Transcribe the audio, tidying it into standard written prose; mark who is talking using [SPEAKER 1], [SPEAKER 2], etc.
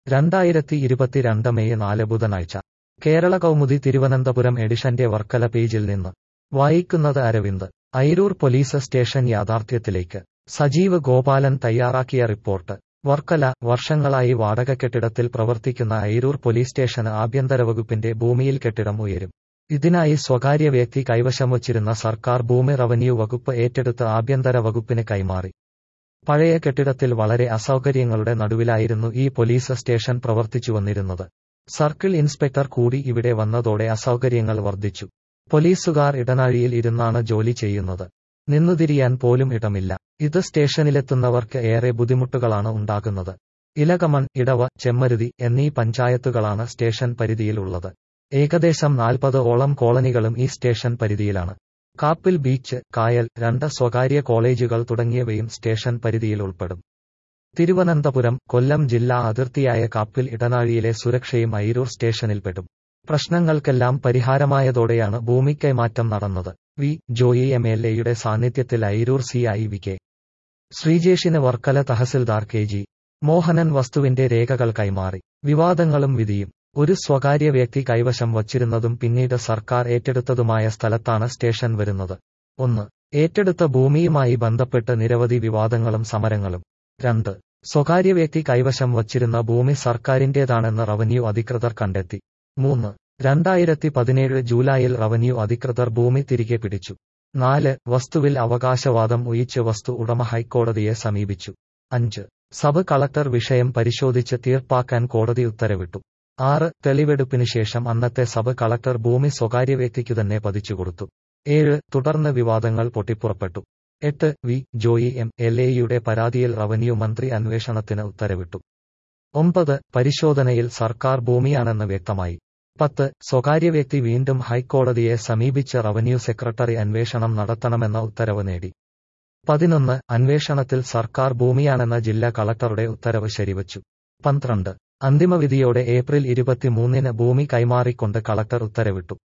[SPEAKER 1] 2022 May 4 ബുധനാഴ്ച കേരള കൗമുദി തിരുവനന്തപുരം എഡിഷന്റെ വർക്കല പേജിൽ നിന്ന് വായിക്കുന്നത് അരവിന്ദ്. അയിരൂർ പോലീസ് സ്റ്റേഷൻ യാഥാർത്ഥ്യത്തിലേക്ക്. സജീവ് ഗോപാലൻ തയ്യാറാക്കിയ റിപ്പോർട്ട്. വർക്കല. വർഷങ്ങളായി വാടക കെട്ടിടത്തിൽ പ്രവർത്തിക്കുന്ന അയിരൂർ പോലീസ് സ്റ്റേഷന് ആഭ്യന്തര വകുപ്പിന്റെ ഭൂമിയിൽ കെട്ടിടം ഉയരും. ഇതിനായി സ്വകാര്യ വ്യക്തി കൈവശം വച്ചിരുന്ന സർക്കാർ ഭൂമി റവന്യൂ വകുപ്പ് ഏറ്റെടുത്ത് ആഭ്യന്തര വകുപ്പിന് കൈമാറി. പഴയ കെട്ടിടത്തിൽ വളരെ അസൗകര്യങ്ങളുടെ നടുവിലായിരുന്നു ഈ പോലീസ് സ്റ്റേഷൻ പ്രവർത്തിച്ചുവന്നിരുന്നത്. സർക്കിൾ ഇൻസ്പെക്ടർ കൂടി ഇവിടെ വന്നതോടെ അസൗകര്യങ്ങൾ വർദ്ധിച്ചു. പോലീസുകാർ ഇടനാഴിയിൽ ഇരുന്നാണ് ജോലി ചെയ്യുന്നത്. നിന്നുതിരിയാൻ പോലും ഇടമില്ല. ഇത് സ്റ്റേഷനിലെത്തുന്നവർക്ക് ഏറെ ബുദ്ധിമുട്ടുകളാണ് ഉണ്ടാകുന്നത്. ഇലകമൺ, ഇടവ, ചെമ്മരുതി എന്നീ പഞ്ചായത്തുകളാണ് സ്റ്റേഷൻ പരിധിയിലുള്ളത്. ഏകദേശം 40ഓളം കോളനികളും ഈ സ്റ്റേഷൻ പരിധിയിലാണ്. കാപ്പിൽ ബീച്ച്, കായൽ, 2 സ്വകാര്യ കോളേജുകൾ തുടങ്ങിയവയും സ്റ്റേഷൻ പരിധിയിൽ ഉൾപ്പെടും. തിരുവനന്തപുരം, കൊല്ലം ജില്ലാ അതിർത്തിയായ കാപ്പിൽ ഇടനാഴിയിലെ സുരക്ഷയും അയിരൂർ സ്റ്റേഷനിൽപ്പെടും. പ്രശ്നങ്ങൾക്കെല്ലാം പരിഹാരമായതോടെയാണ് ഭൂമി കൈമാറ്റം നടന്നത്. വി. ജോയി MLA-യുടെ സാന്നിധ്യത്തിൽ അയിരൂർ CI വി. കെ. ശ്രീജേഷിന് വർക്കല തഹസിൽദാർ KG. മോഹനൻ വസ്തുവിന്റെ രേഖകൾ കൈമാറി. വിവാദങ്ങളും വിധിയും. ഒരു സ്വകാര്യ വ്യക്തി കൈവശം വച്ചിരുന്നതും പിന്നീട് സർക്കാർ ഏറ്റെടുത്തതുമായ സ്ഥലത്താണ് സ്റ്റേഷൻ വരുന്നത്. 1. ഏറ്റെടുത്ത ഭൂമിയുമായി ബന്ധപ്പെട്ട് നിരവധി വിവാദങ്ങളും സമരങ്ങളും. 2. സ്വകാര്യ വ്യക്തി കൈവശം വച്ചിരുന്ന ഭൂമി സർക്കാരിന്റേതാണെന്ന് റവന്യൂ അധികൃതർ കണ്ടെത്തി. 3. 2017 ജൂലൈയിൽ റവന്യൂ അധികൃതർ ഭൂമി തിരികെ പിടിച്ചു. 4. വസ്തുവിൽ അവകാശവാദം ഉന്നയിച്ച് വസ്തു ഉടമ ഹൈക്കോടതിയെ സമീപിച്ചു. 5. സബ് കളക്ടർ വിഷയം പരിശോധിച്ച് തീർപ്പാക്കാൻ കോടതി ഉത്തരവിട്ടു. 6. തെളിവെടുപ്പിന് ശേഷം അന്നത്തെ സബ് കളക്ടർ ഭൂമി സ്വകാര്യ വ്യക്തിക്കു തന്നെ പതിച്ചുകൊടുത്തു. 7. തുടർന്ന് വിവാദങ്ങൾ പൊട്ടിപ്പുറപ്പെട്ടു. 8. വി. ജോയി MLA-യുടെ പരാതിയിൽ റവന്യൂ മന്ത്രി അന്വേഷണത്തിന് ഉത്തരവിട്ടു. 9. പരിശോധനയിൽ സർക്കാർ ഭൂമിയാണെന്ന് വ്യക്തമായി. 10. സ്വകാര്യ വ്യക്തി വീണ്ടും ഹൈക്കോടതിയെ സമീപിച്ച് റവന്യൂ സെക്രട്ടറി അന്വേഷണം നടത്തണമെന്ന ഉത്തരവ് നേടി. 11. അന്വേഷണത്തിൽ സർക്കാർ ഭൂമിയാണെന്ന ജില്ലാ കളക്ടറുടെ ഉത്തരവ് ശരിവച്ചു. 12. അന്തിമവിധിയോടെ ഏപ്രിൽ 23-ന് ഭൂമി കൈമാറിക്കൊണ്ട് കളക്ടർ ഉത്തരവിട്ടു.